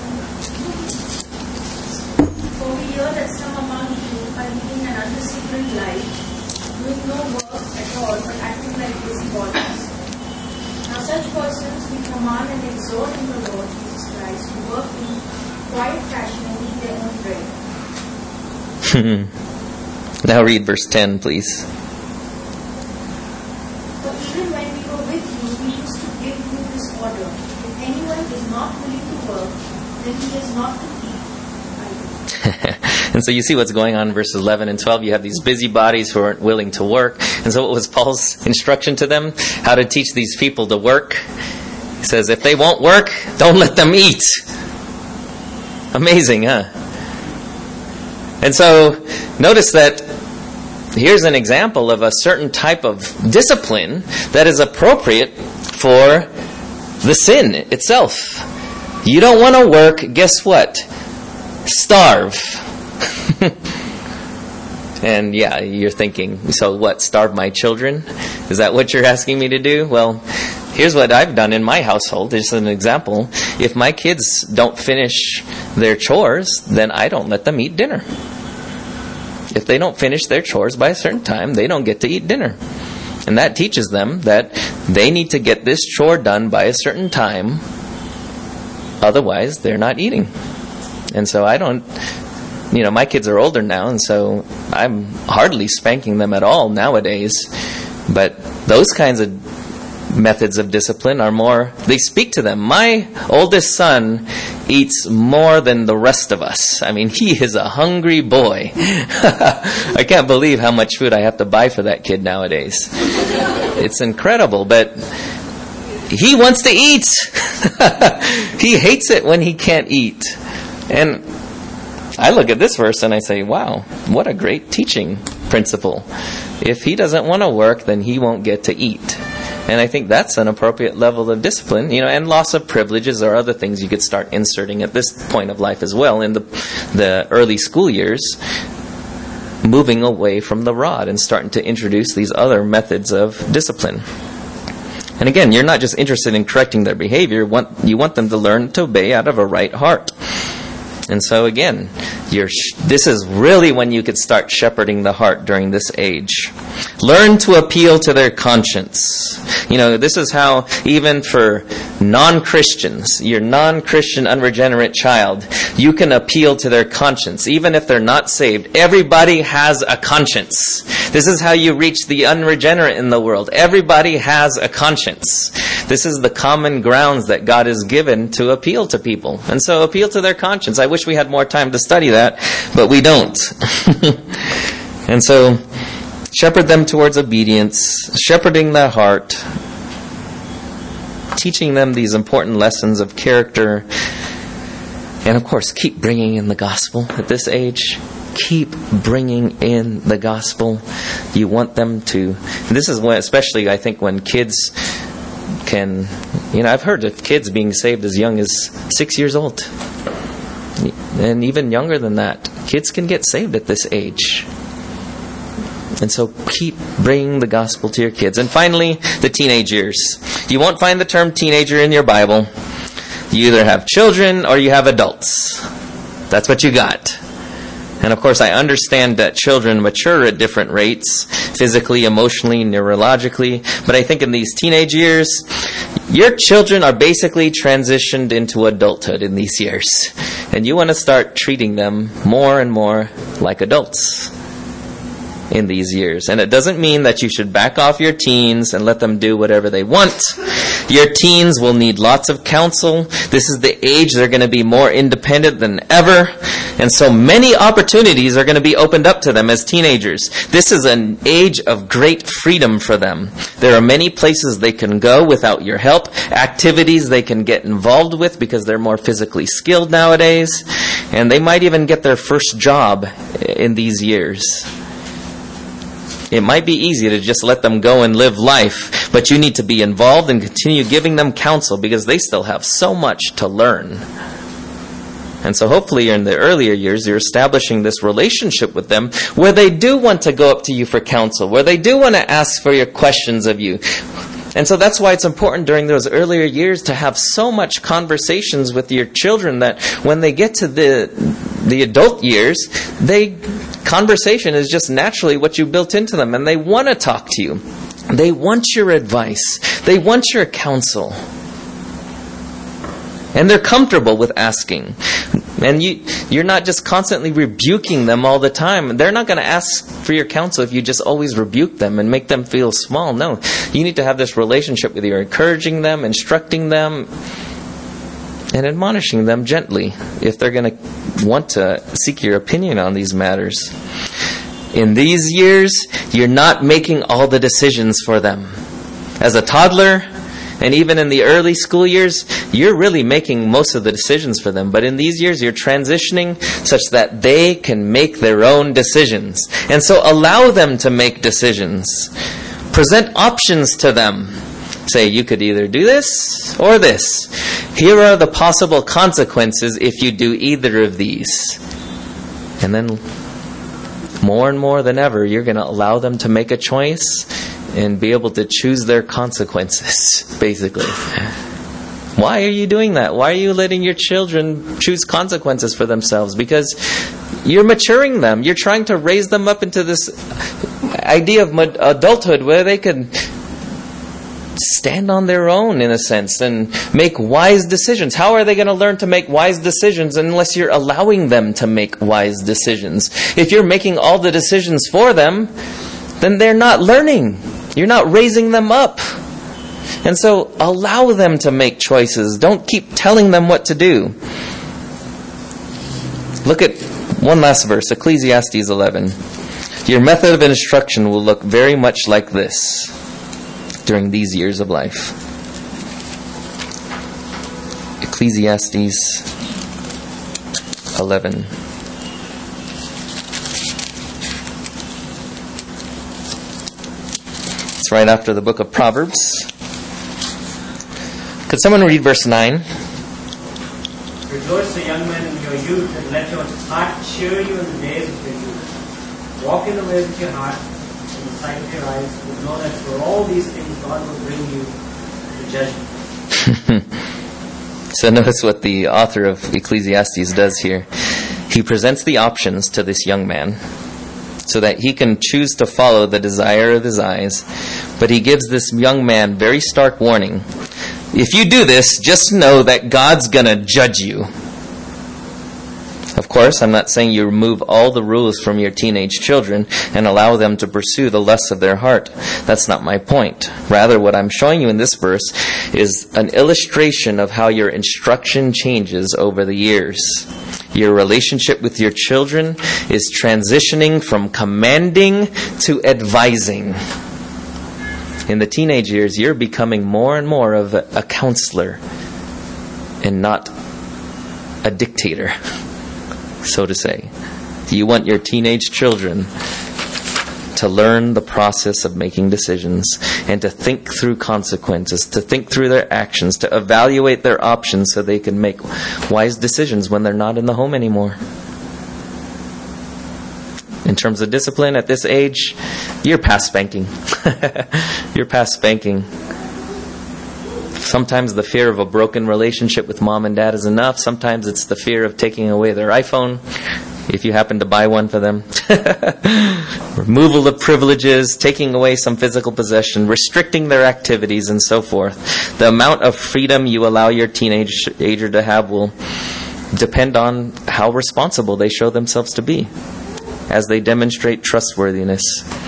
we hear that some among you are leading an undisciplined life, doing no work at all, but acting like busybodies. Now such persons we command and exhort in the Lord Jesus Christ to work in quiet fashion and eat their own bread. Now read verse 10, please. For even when we were with you, we used to give you this order: if anyone is not willing to work, then he is not to eat either. And so you see what's going on in verses 11 and 12. You have these busybodies who aren't willing to work. And so what was Paul's instruction to them? How to teach these people to work? He says, if they won't work, don't let them eat. Amazing, huh? And so notice that here's an example of a certain type of discipline that is appropriate for the sin itself. You don't want to work, guess what? Starve. And yeah, you're thinking, so what, starve my children? Is that what you're asking me to do? Well, here's what I've done in my household. Just an example. If my kids don't finish their chores, then I don't let them eat dinner. If they don't finish their chores by a certain time, they don't get to eat dinner. And that teaches them that they need to get this chore done by a certain time. Otherwise, they're not eating. And so I don't, my kids are older now, and so I'm hardly spanking them at all nowadays. But those kinds of methods of discipline are more, they speak to them. My oldest son eats more than the rest of us. I mean, he is a hungry boy. I can't believe how much food I have to buy for that kid nowadays. It's incredible, but he wants to eat. He hates it when he can't eat. And I look at this verse and I say, wow, what a great teaching principle. If he doesn't want to work, then he won't get to eat. And I think that's an appropriate level of discipline, and loss of privileges or other things you could start inserting at this point of life as well in the early school years, moving away from the rod and starting to introduce these other methods of discipline. And again, you're not just interested in correcting their behavior, you want them to learn to obey out of a right heart. And so again, this is really when you could start shepherding the heart during this age. Learn to appeal to their conscience. This is how, even for non-Christians, your non-Christian unregenerate child, you can appeal to their conscience. Even if they're not saved, everybody has a conscience. This is how you reach the unregenerate in the world. Everybody has a conscience. This is the common grounds that God has given to appeal to people. And so appeal to their conscience. I wish we had more time to study that, but we don't. And so shepherd them towards obedience, shepherding their heart, teaching them these important lessons of character, and of course, keep bringing in the gospel at this age. Keep bringing in the gospel. You want them to. This is when, especially I think, when kids can. I've heard of kids being saved as young as 6 years old, and even younger than that. Kids can get saved at this age. And so keep bringing the gospel to your kids. And finally, the teenage years. You won't find the term teenager in your Bible. You either have children or you have adults. That's what you got. And of course, I understand that children mature at different rates, physically, emotionally, neurologically. But I think in these teenage years, your children are basically transitioned into adulthood in these years. And you want to start treating them more and more like adults in these years. And it doesn't mean that you should back off your teens and let them do whatever they want. Your teens will need lots of counsel. This is the age they're going to be more independent than ever. And so many opportunities are going to be opened up to them as teenagers. This is an age of great freedom for them. There are many places they can go without your help, activities they can get involved with because they're more physically skilled nowadays, and they might even get their first job in these years. It might be easy to just let them go and live life, but you need to be involved and continue giving them counsel because they still have so much to learn. And so hopefully in the earlier years, you're establishing this relationship with them where they do want to go up to you for counsel, where they do want to ask for your questions of you. And so that's why it's important during those earlier years to have so much conversations with your children that when they get to the adult years, conversation is just naturally what you built into them, and they want to talk to you. They want your advice. They want your counsel. And they're comfortable with asking. And you're not just constantly rebuking them all the time. They're not going to ask for your counsel if you just always rebuke them and make them feel small. No, you need to have this relationship with you, encouraging them, instructing them, and admonishing them gently if they're going to want to seek your opinion on these matters. In these years, you're not making all the decisions for them. As a toddler, and even in the early school years, you're really making most of the decisions for them. But in these years, you're transitioning such that they can make their own decisions. And so allow them to make decisions. Present options to them. Say, you could either do this or this. Here are the possible consequences if you do either of these. And then, more and more than ever, you're going to allow them to make a choice and be able to choose their consequences, basically. Why are you doing that? Why are you letting your children choose consequences for themselves? Because you're maturing them. You're trying to raise them up into this idea of adulthood where they can stand on their own, in a sense, and make wise decisions. How are they going to learn to make wise decisions unless you're allowing them to make wise decisions? If you're making all the decisions for them, then they're not learning. You're not raising them up. And so allow them to make choices. Don't keep telling them what to do. Look at one last verse, Ecclesiastes 11. Your method of instruction will look very much like this during these years of life. Ecclesiastes 11. It's right after the book of Proverbs. Could someone read verse 9? Rejoice, O young man, in your youth, and let your heart cheer you in the days of your youth. Walk in the ways of your heart, in the sight of your eyes, but know that for all these things God will bring you to judgment. So notice what the author of Ecclesiastes does here. He presents the options to this young man so that he can choose to follow the desire of his eyes. But he gives this young man very stark warning. If you do this, just know that God's going to judge you. Of course, I'm not saying you remove all the rules from your teenage children and allow them to pursue the lusts of their heart. That's not my point. Rather, what I'm showing you in this verse is an illustration of how your instruction changes over the years. Your relationship with your children is transitioning from commanding to advising. In the teenage years, you're becoming more and more of a counselor and not a dictator, so to say. You want your teenage children to learn the process of making decisions and to think through consequences, to think through their actions, to evaluate their options so they can make wise decisions when they're not in the home anymore. In terms of discipline at this age, you're past spanking. You're past spanking. Sometimes the fear of a broken relationship with mom and dad is enough. Sometimes it's the fear of taking away their iPhone, if you happen to buy one for them. Removal of privileges, taking away some physical possession, restricting their activities, and so forth. The amount of freedom you allow your teenager to have will depend on how responsible they show themselves to be as they demonstrate trustworthiness.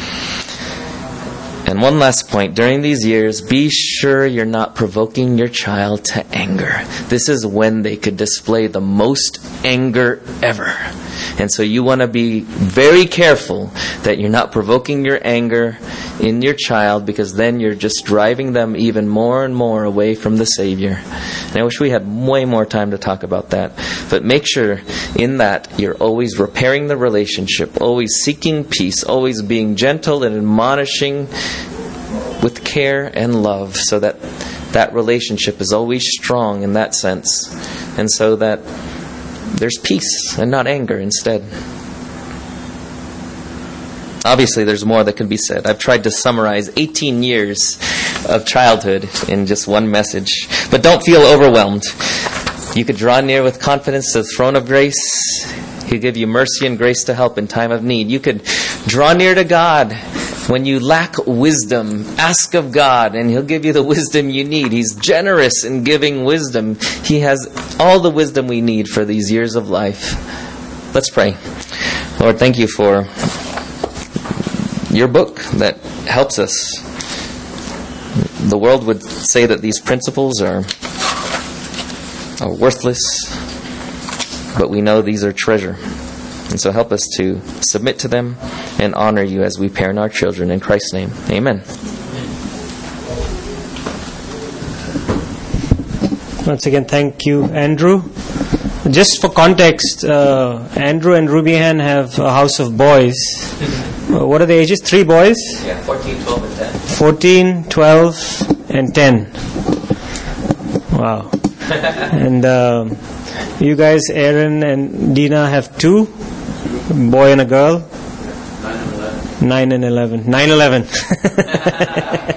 And one last point. During these years, be sure you're not provoking your child to anger. This is when they could display the most anger ever. And so you want to be very careful that you're not provoking your anger in your child, because then you're just driving them even more and more away from the Savior. And I wish we had way more time to talk about that. But make sure in that you're always repairing the relationship, always seeking peace, always being gentle and admonishing with care and love, so that that relationship is always strong in that sense, and so that there's peace and not anger instead. Obviously, there's more that can be said. I've tried to summarize 18 years of childhood in just one message. But don't feel overwhelmed. You could draw near with confidence to the throne of grace. He'll give you mercy and grace to help in time of need. You could draw near to God when you lack wisdom. Ask of God, and He'll give you the wisdom you need. He's generous in giving wisdom. He has all the wisdom we need for these years of life. Let's pray. Lord, thank you for your book that helps us. The world would say that these principles are worthless, but we know these are treasure. And so help us to submit to them and honor you as we parent our children. In Christ's name, amen. Once again, thank you, Andrew. Just for context, Andrew and Ruby Ann have a house of boys. What are the ages? 3 boys? Yeah, 14, 12, and 10. 14, 12, and 10. Wow. And you guys, Aaron and Dina, have 2, a boy and a girl. 9 and 11. 9-11.